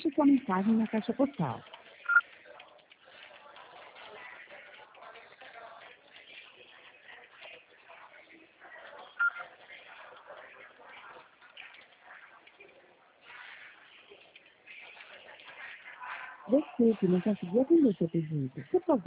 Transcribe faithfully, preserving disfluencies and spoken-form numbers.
Deixe sua mensagem na caixa postal. Desculpe, não consegui atender seu pedido. Por favor,